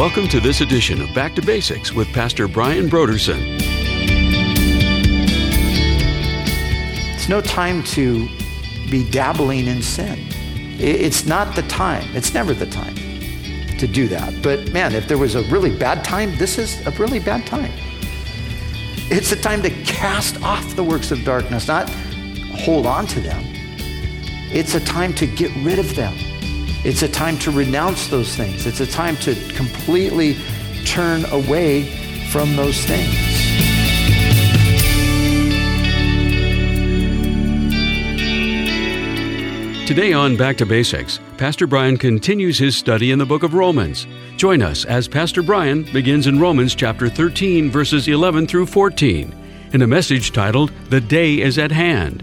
Welcome to this edition of Back to Basics with Pastor Brian Broderson. It's no time to be dabbling in sin. It's not the time. It's never the time to do that. But man, if there was a really bad time, this is a really bad time. It's a time to cast off the works of darkness, not hold on to them. It's a time to get rid of them. It's a time to renounce those things. It's a time to completely turn away from those things. Today on Back to Basics, Pastor Brian continues his study in the book of Romans. Join us as Pastor Brian begins in Romans chapter 13, verses 11 through 14, in a message titled, "The Day is at Hand."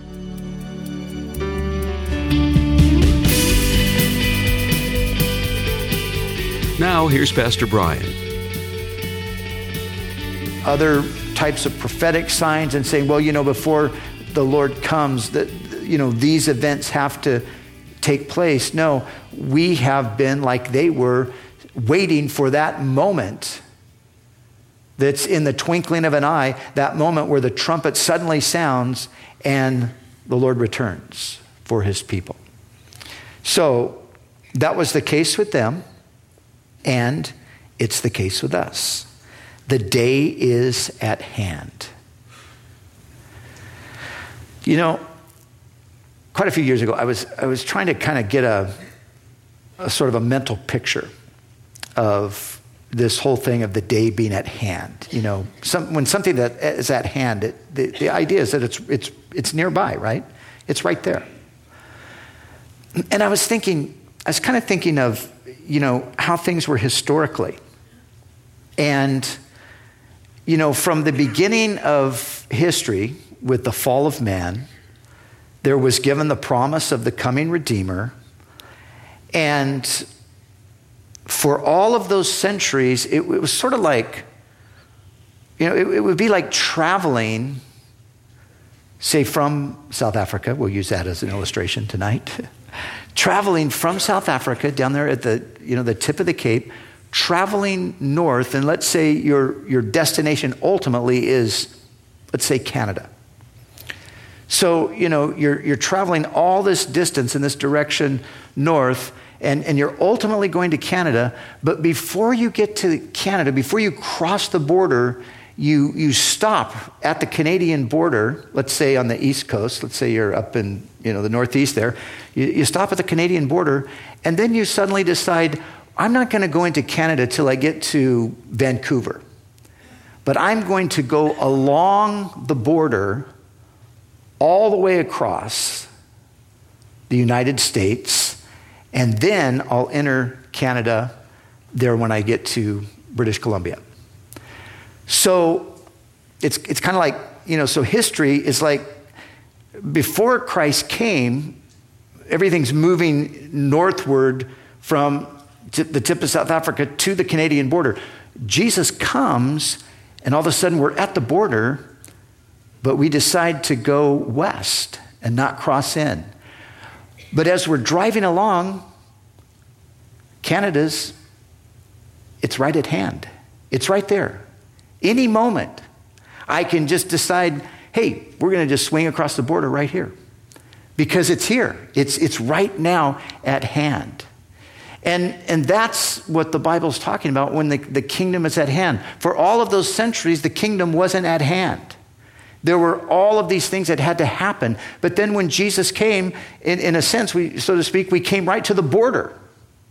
Now, here's Pastor Brian. Other types of prophetic signs and saying, well, before the Lord comes, that these events have to take place. No, we have been, like they were, waiting for that moment that's in the twinkling of an eye, that moment where the trumpet suddenly sounds and the Lord returns for his people. So that was the case with them, and it's the case with us. The day is at hand. Quite a few years ago, I was trying to kind of get a sort of a mental picture of this whole thing of the day being at hand. When something that is at hand, the idea is that it's nearby, right? It's right there. And I was kind of thinking of, how things were historically. And, from the beginning of history with the fall of man, there was given the promise of the coming Redeemer. And for all of those centuries, it was sort of like, it would be like traveling, say, from South Africa. We'll use that as an illustration tonight. Traveling from South Africa down there at the tip of the Cape, traveling north, and let's say your destination ultimately is, let's say, Canada. So, you're traveling all this distance in this direction north, and you're ultimately going to Canada. But before you get to Canada, before you cross the border, you stop at the Canadian border, let's say on the East Coast. Let's say you're up in the Northeast there. You stop at the Canadian border, and then you suddenly decide, I'm not going to go into Canada till I get to Vancouver. But I'm going to go along the border all the way across the United States, and then I'll enter Canada there when I get to British Columbia. So it's kind of like, so history is like, before Christ came, everything's moving northward from the tip of South Africa to the Canadian border. Jesus comes, and all of a sudden we're at the border, but we decide to go west and not cross in. But as we're driving along, it's right at hand. It's right there. Any moment, I can just decide, hey, we're going to just swing across the border right here. Because it's here. It's right now at hand. And that's what the Bible's talking about when the kingdom is at hand. For all of those centuries, the kingdom wasn't at hand. There were all of these things that had to happen. But then when Jesus came, in a sense, so to speak, we came right to the border.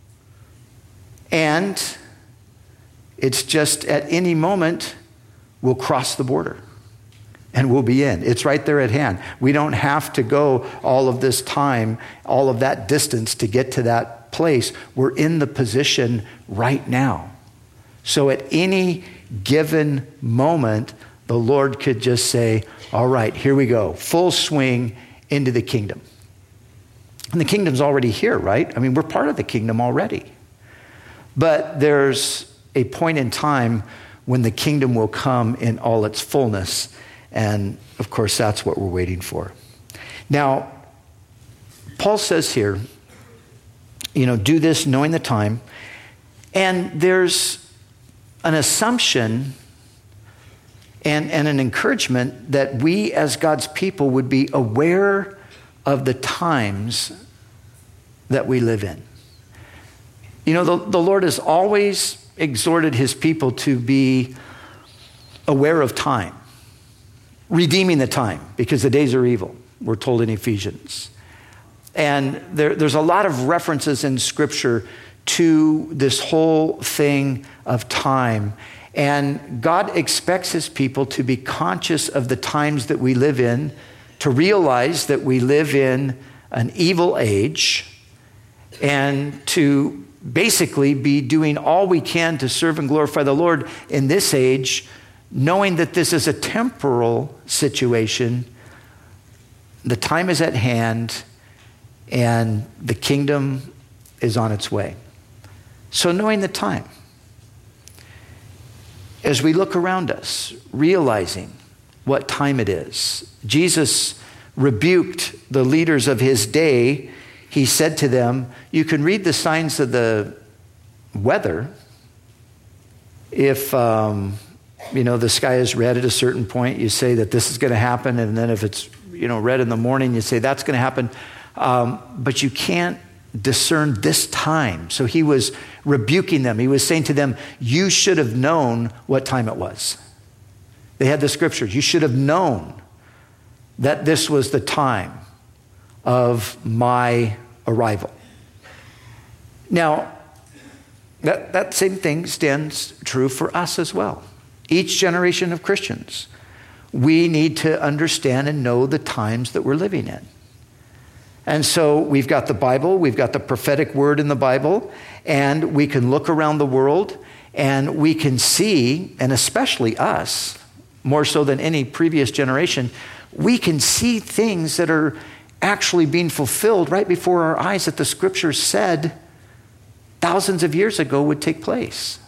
And it's just at any moment, we'll cross the border and we'll be in. It's right there at hand. We don't have to go all of this time, all of that distance to get to that place. We're in the position right now. So at any given moment, the Lord could just say, all right, here we go. Full swing into the kingdom. And the kingdom's already here, right? I mean, we're part of the kingdom already. But there's a point in time when the kingdom will come in all its fullness. And of course, that's what we're waiting for. Now, Paul says here, do this knowing the time. And there's an assumption and an encouragement that we as God's people would be aware of the times that we live in. You know, the Lord has always exhorted his people to be aware of time, redeeming the time, because the days are evil, we're told in Ephesians. And there's a lot of references in Scripture to this whole thing of time. And God expects his people to be conscious of the times that we live in, to realize that we live in an evil age, and to basically be doing all we can to serve and glorify the Lord in this age, knowing that this is a temporal situation. The time is at hand, and the kingdom is on its way. So knowing the time, as we look around us, realizing what time it is, Jesus rebuked the leaders of his day. He said to them, you can read the signs of the weather. If, the sky is red at a certain point, you say that this is going to happen. And then if it's, red in the morning, you say that's going to happen. But you can't discern this time. So he was rebuking them. He was saying to them, you should have known what time it was. They had the scriptures. You should have known that this was the time of my arrival. Now, that same thing stands true for us as well. Each generation of Christians, we need to understand and know the times that we're living in. And so we've got the Bible, we've got the prophetic word in the Bible, and we can look around the world and we can see, and especially us, more so than any previous generation, we can see things that are actually being fulfilled right before our eyes that the scriptures said thousands of years ago would take place.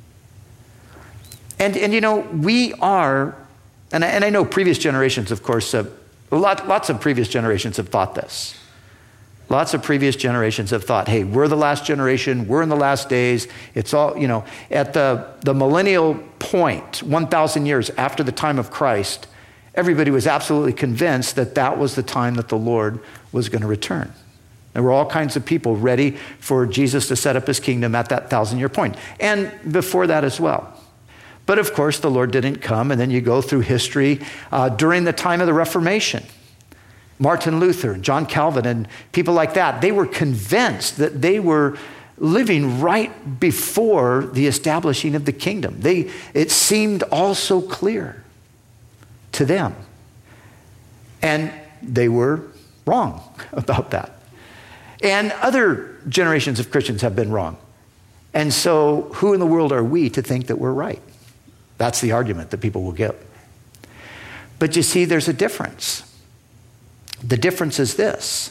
And we are, and I know previous generations, of course, lots of previous generations have thought this. Lots of previous generations have thought, hey, we're the last generation, we're in the last days. It's all, at the millennial point, 1,000 years after the time of Christ, everybody was absolutely convinced that that was the time that the Lord was going to return. There were all kinds of people ready for Jesus to set up his kingdom at that 1,000-year point, and before that as well. But of course, the Lord didn't come, and then you go through history during the time of the Reformation. Martin Luther and John Calvin and people like that, they were convinced that they were living right before the establishing of the kingdom. It seemed all so clear to them. And they were wrong about that. And other generations of Christians have been wrong. And so who in the world are we to think that we're right? That's the argument that people will give. But you see, there's a difference. The difference is this.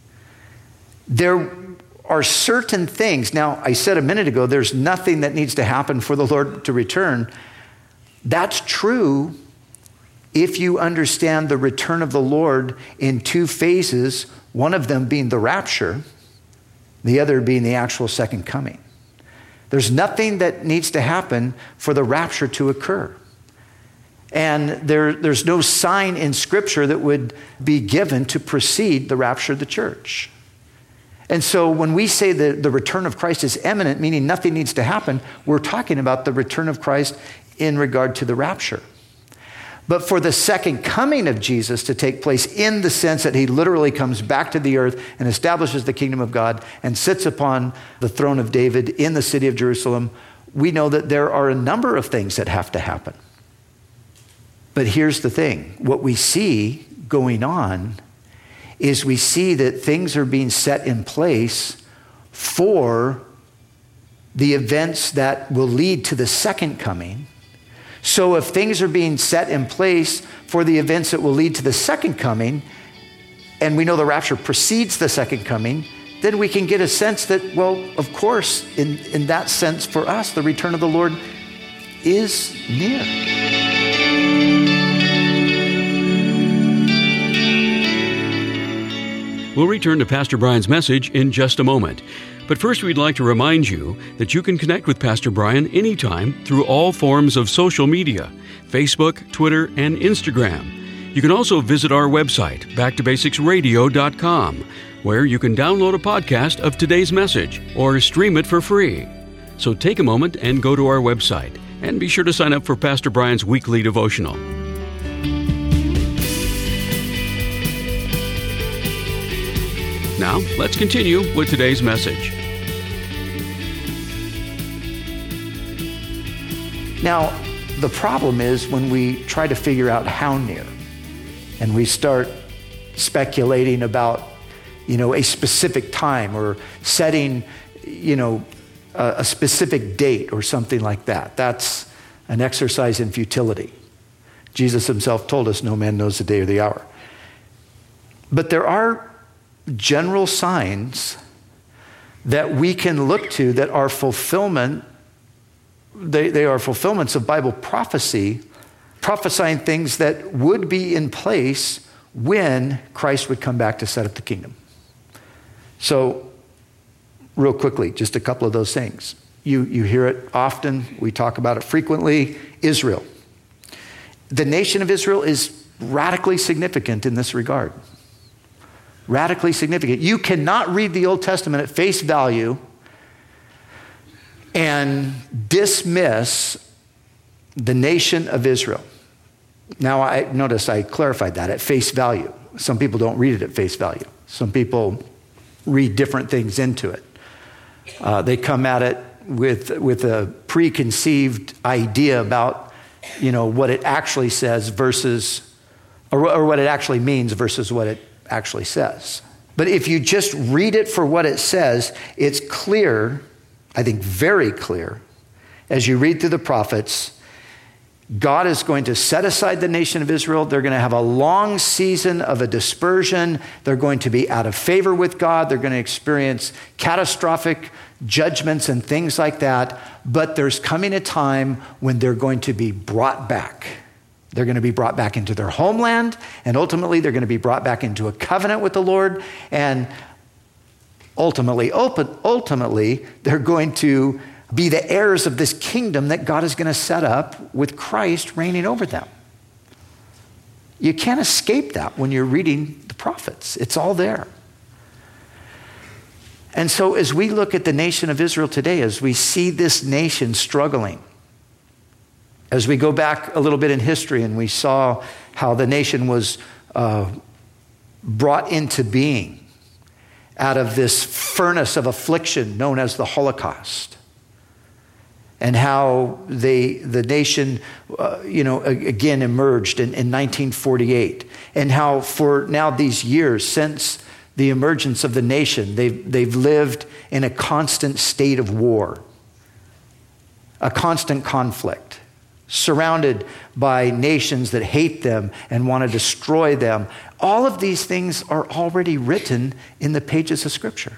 There are certain things. Now, I said a minute ago, there's nothing that needs to happen for the Lord to return. That's true if you understand the return of the Lord in two phases, one of them being the rapture, the other being the actual second coming. There's nothing that needs to happen for the rapture to occur. And there's no sign in Scripture that would be given to precede the rapture of the church. And so when we say that the return of Christ is imminent, meaning nothing needs to happen, we're talking about the return of Christ in regard to the rapture. But for the second coming of Jesus to take place in the sense that he literally comes back to the earth and establishes the kingdom of God and sits upon the throne of David in the city of Jerusalem, we know that there are a number of things that have to happen. But here's the thing. What we see going on is we see that things are being set in place for the events that will lead to the second coming. So if things are being set in place for the events that will lead to the second coming, and we know the rapture precedes the second coming, then we can get a sense that, well, of course, in that sense for us, the return of the Lord is near. We'll return to Pastor Brian's message in just a moment. But first, we'd like to remind you that you can connect with Pastor Brian anytime through all forms of social media, Facebook, Twitter, and Instagram. You can also visit our website, backtobasicsradio.com, where you can download a podcast of today's message or stream it for free. So take a moment and go to our website, and be sure to sign up for Pastor Brian's weekly devotional. Now, let's continue with today's message. Now, the problem is when we try to figure out how near, and we start speculating about, a specific time or setting, a specific date or something like that. That's an exercise in futility. Jesus himself told us no man knows the day or the hour. But there are general signs that we can look to that are fulfillment. They are fulfillments of Bible prophecy, prophesying things that would be in place when Christ would come back to set up the kingdom. So, real quickly, just a couple of those things. You hear it often. We talk about it frequently. Israel. The nation of Israel is radically significant in this regard. Radically significant. You cannot read the Old Testament at face value and dismiss the nation of Israel. Now, I clarified that, at face value. Some people don't read it at face value. Some people read different things into it. They come at it with a preconceived idea about, what it actually says versus, or what it actually means versus what it actually says. But if you just read it for what it says, it's clear, I think very clear, as you read through the prophets, God is going to set aside the nation of Israel. They're going to have a long season of a dispersion. They're going to be out of favor with God. They're going to experience catastrophic judgments and things like that. But there's coming a time when they're going to be brought back. They're going to be brought back into their homeland, and ultimately they're going to be brought back into a covenant with the Lord, and ultimately, they're going to be the heirs of this kingdom that God is going to set up with Christ reigning over them. You can't escape that when you're reading the prophets. It's all there. And so as we look at the nation of Israel today, as we see this nation struggling, as we go back a little bit in history and we saw how the nation was brought into being out of this furnace of affliction known as the Holocaust, and how the nation, again emerged in 1948, and how for now these years since the emergence of the nation, they've lived in a constant state of war, a constant conflict, surrounded by nations that hate them and want to destroy them. All of these things are already written in the pages of Scripture.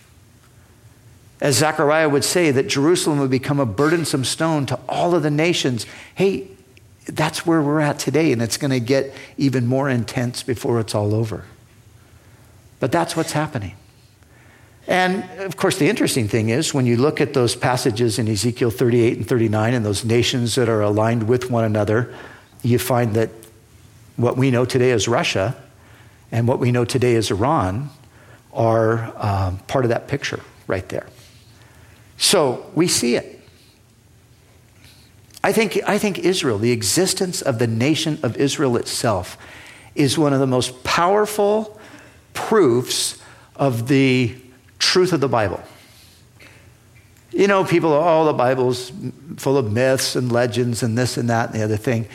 As Zechariah would say, that Jerusalem would become a burdensome stone to all of the nations. Hey, that's where we're at today, and it's going to get even more intense before it's all over. But that's what's happening. And, of course, the interesting thing is when you look at those passages in Ezekiel 38 and 39 and those nations that are aligned with one another, you find that what we know today as Russia and what we know today as Iran are part of that picture right there. So we see it. I think Israel, the existence of the nation of Israel itself, is one of the most powerful proofs of the truth of the Bible. People, the Bible's full of myths and legends and this and that and the other thing.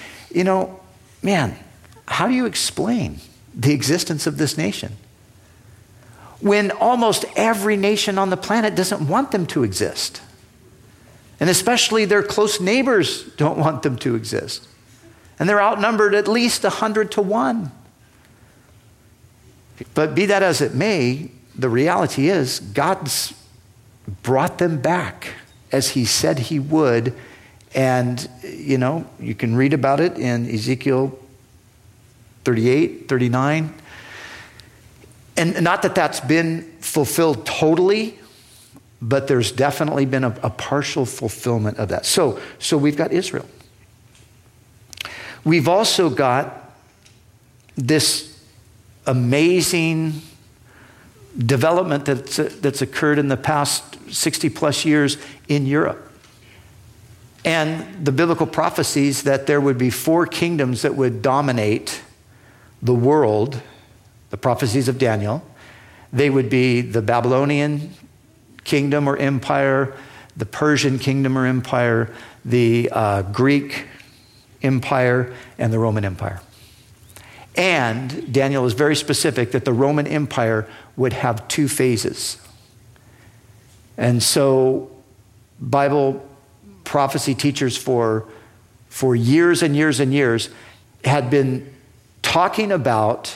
How do you explain the existence of this nation when almost every nation on the planet doesn't want them to exist? And especially their close neighbors don't want them to exist. And they're outnumbered at least 100 to 1. But be that as it may, the reality is God's brought them back as he said he would. And, you can read about it in Ezekiel 38, 39. And not that that's been fulfilled totally, but there's definitely been a partial fulfillment of that. So we've got Israel. We've also got this amazing development that's occurred in the past 60 plus years in Europe. And the biblical prophecies that there would be 4 kingdoms that would dominate the world, the prophecies of Daniel. They would be the Babylonian kingdom or empire, the Persian kingdom or empire, the Greek empire, and the Roman empire. And Daniel is very specific that the Roman Empire would have 2 phases. And so Bible prophecy teachers for years and years and years had been talking about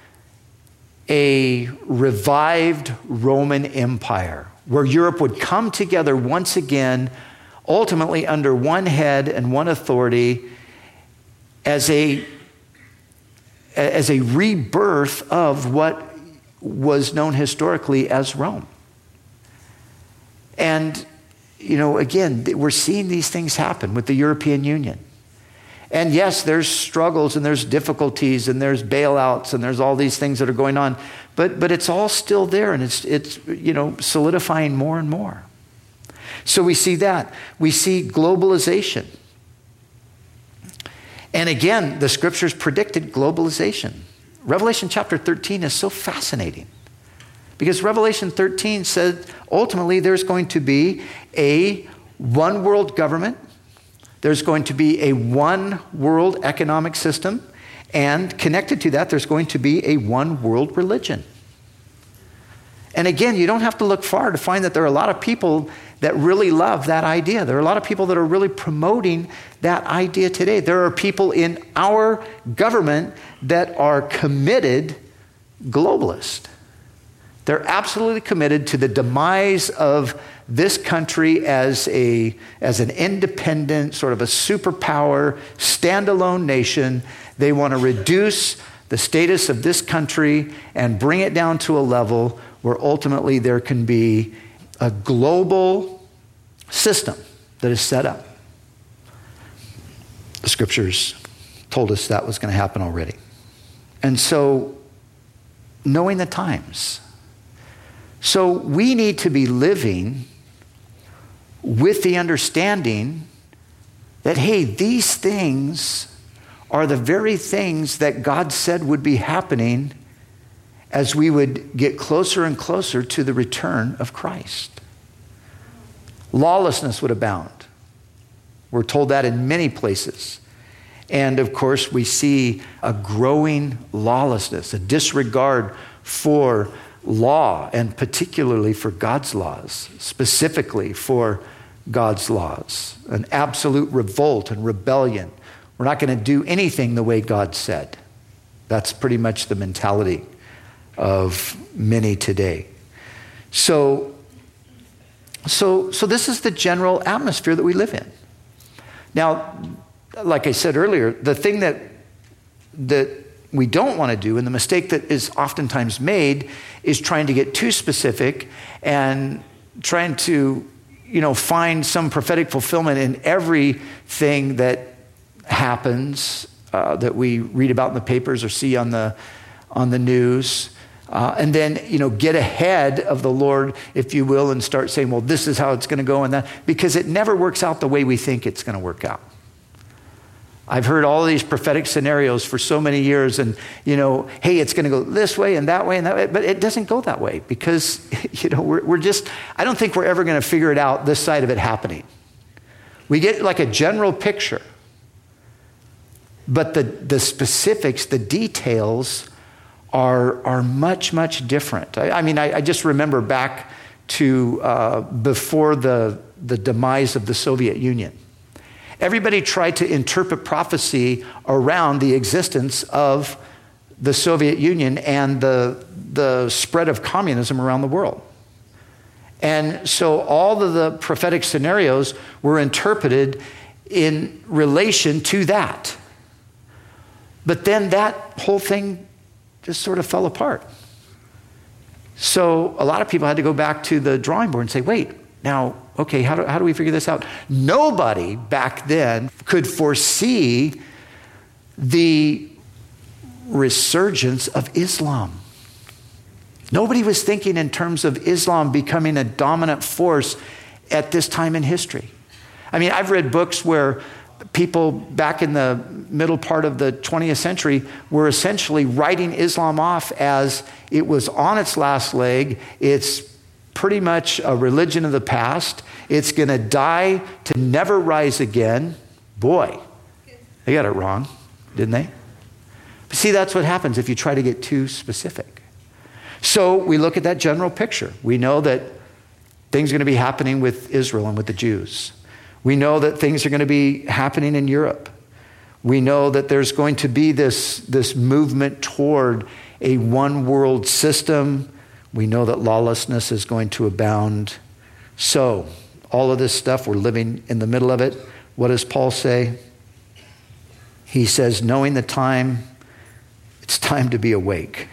a revived Roman Empire where Europe would come together once again, ultimately under one head and one authority as a rebirth of what was known historically as Rome. And, again, we're seeing these things happen with the European Union. And yes, there's struggles and there's difficulties and there's bailouts and there's all these things that are going on, but it's all still there, and it's solidifying more and more. So we see that. We see globalization. And again, the scriptures predicted globalization. Revelation chapter 13 is so fascinating because Revelation 13 said ultimately there's going to be a one world government. There's going to be a one world economic system. And connected to that, there's going to be a one world religion. And again, you don't have to look far to find that there are a lot of people that really love that idea. There are a lot of people that are really promoting that idea today. There are people in our government that are committed globalist. They're absolutely committed to the demise of this country as an independent, sort of a superpower, standalone nation. They want to reduce the status of this country and bring it down to a level where ultimately there can be a global system that is set up. The scriptures told us that was going to happen already. And so, knowing the times. So we need to be living with the understanding that, hey, these things are the very things that God said would be happening as we would get closer and closer to the return of Christ. Lawlessness would abound. We're told that in many places. And of course, we see a growing lawlessness, a disregard for law, and particularly for God's laws, specifically for God's laws. An absolute revolt and rebellion. We're not going to do anything the way God said. That's pretty much the mentality of many today. So this is the general atmosphere that we live in. Now, like I said earlier, the thing that we don't want to do, and the mistake that is oftentimes made, is trying to get too specific and trying to, find some prophetic fulfillment in everything that happens that we read about in the papers or see on the news. And then, get ahead of the Lord, if you will, and start saying, well, this is how it's going to go and that, because it never works out the way we think it's going to work out. I've heard all these prophetic scenarios for so many years and, hey, it's going to go this way and that way, but it doesn't go that way because, we're just, I don't think we're ever going to figure it out this side of it happening. We get like a general picture, but the specifics, the details are much, much different. I just remember back to before the demise of the Soviet Union. Everybody tried to interpret prophecy around the existence of the Soviet Union and the spread of communism around the world. And so all of the prophetic scenarios were interpreted in relation to that. But then that whole thing just sort of fell apart. So a lot of people had to go back to the drawing board and say, wait, now, okay, how do we figure this out? Nobody back then could foresee the resurgence of Islam. Nobody was thinking in terms of Islam becoming a dominant force at this time in history. I mean, I've read books where people back in the middle part of the 20th century were essentially writing Islam off as it was on its last leg. It's pretty much a religion of the past. It's going to die to never rise again. Boy, they got it wrong, didn't they? But see, that's what happens if you try to get too specific. So we look at that general picture. We know that things are going to be happening with Israel and with the Jews. We know that things are going to be happening in Europe. We know that there's going to be this movement toward a one world system. We know that lawlessness is going to abound. So, all of this stuff, we're living in the middle of it. What does Paul say? He says, knowing the time, it's time to be awake.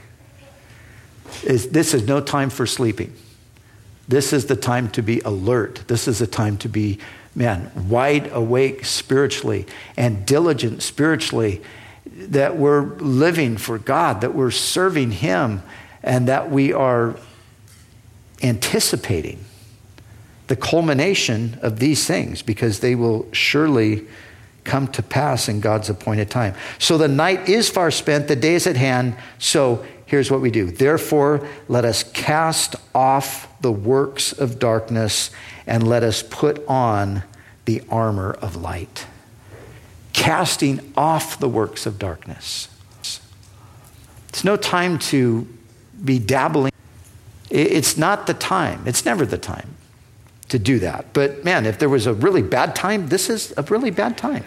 This is no time for sleeping. This is the time to be alert. This is the time to be, wide awake spiritually and diligent spiritually, that we're living for God, that we're serving Him, and that we are anticipating the culmination of these things, because they will surely come to pass in God's appointed time. So the night is far spent, the day is at hand. So here's what we do. Therefore, let us cast off the works of darkness and let us put on the armor of light. Casting off the works of darkness. It's no time to be dabbling. It's not the time. It's never the time to do that. But man, if there was a really bad time, this is a really bad time.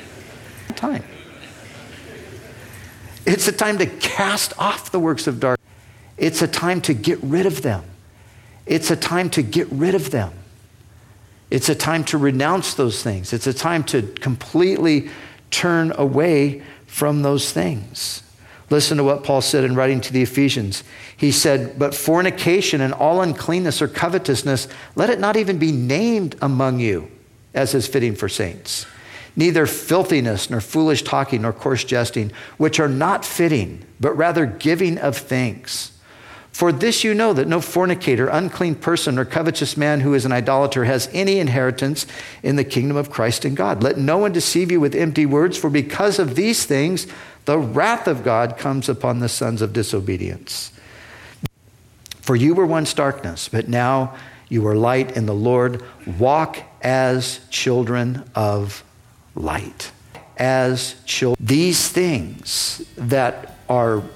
It's a time to cast off the works of darkness. It's a time to get rid of them. It's a time to get rid of them. It's a time to renounce those things. It's a time to completely turn away from those things. Listen to what Paul said in writing to the Ephesians. He said, but fornication and all uncleanness or covetousness, let it not even be named among you, as is fitting for saints. Neither filthiness, nor foolish talking, nor coarse jesting, which are not fitting, but rather giving of thanks. For this you know, that no fornicator, unclean person, or covetous man who is an idolater has any inheritance in the kingdom of Christ and God. Let no one deceive you with empty words, for because of these things, the wrath of God comes upon the sons of disobedience. For you were once darkness, but now you are light in the Lord. Walk as children of light. As children. These things that are,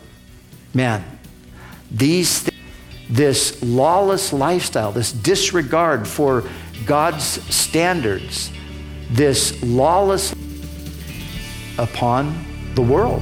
this lawless lifestyle, this disregard for God's standards, this lawless upon the world.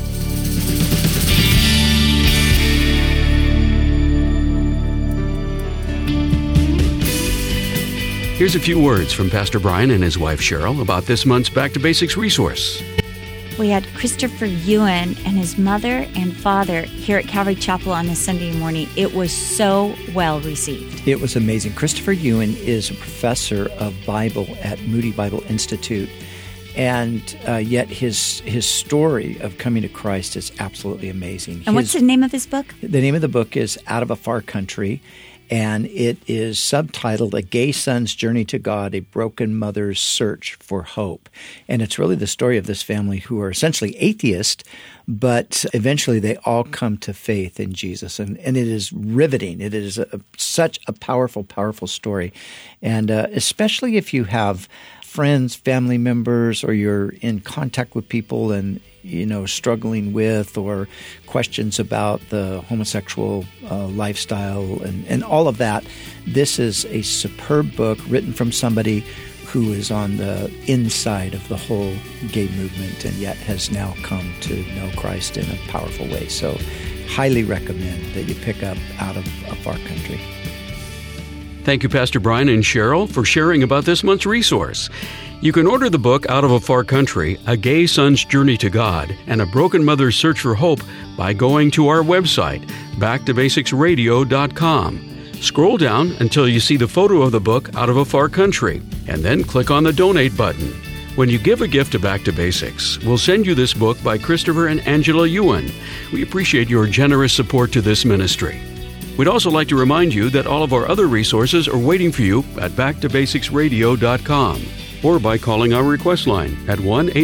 Here's a few words from Pastor Brian and his wife Cheryl about this month's Back to Basics resource. We had Christopher Ewan and his mother and father here at Calvary Chapel on a Sunday morning. It was so well received. It was amazing. Christopher Ewan is a professor of Bible at Moody Bible Institute, and yet his story of coming to Christ is absolutely amazing. And what's the name of his book? The name of the book is Out of a Far Country, and it is subtitled A Gay Son's Journey to God, A Broken Mother's Search for Hope. And it's really the story of this family who are essentially atheists, but eventually they all come to faith in Jesus. And it is riveting. It is such a powerful, powerful story. And especially if you have friends, family members, or you're in contact with people and struggling with or questions about the homosexual lifestyle and all of that. This is a superb book written from somebody who is on the inside of the whole gay movement and yet has now come to know Christ in a powerful way. So highly recommend that you pick up Out of a Far Country. Thank you, Pastor Brian and Cheryl, for sharing about this month's resource. You can order the book Out of a Far Country, A Gay Son's Journey to God, and A Broken Mother's Search for Hope by going to our website, backtobasicsradio.com. Scroll down until you see the photo of the book Out of a Far Country, and then click on the Donate button. When you give a gift to Back to Basics, we'll send you this book by Christopher and Angela Ewan. We appreciate your generous support to this ministry. We'd also like to remind you that all of our other resources are waiting for you at backtobasicsradio.com or by calling our request line at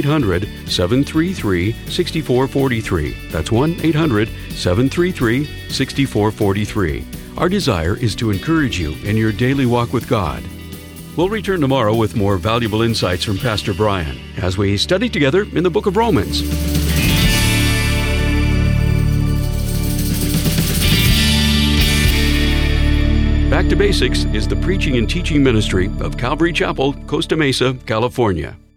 1-800-733-6443. That's 1-800-733-6443. Our desire is to encourage you in your daily walk with God. We'll return tomorrow with more valuable insights from Pastor Brian as we study together in the book of Romans. Back to Basics is the preaching and teaching ministry of Calvary Chapel, Costa Mesa, California.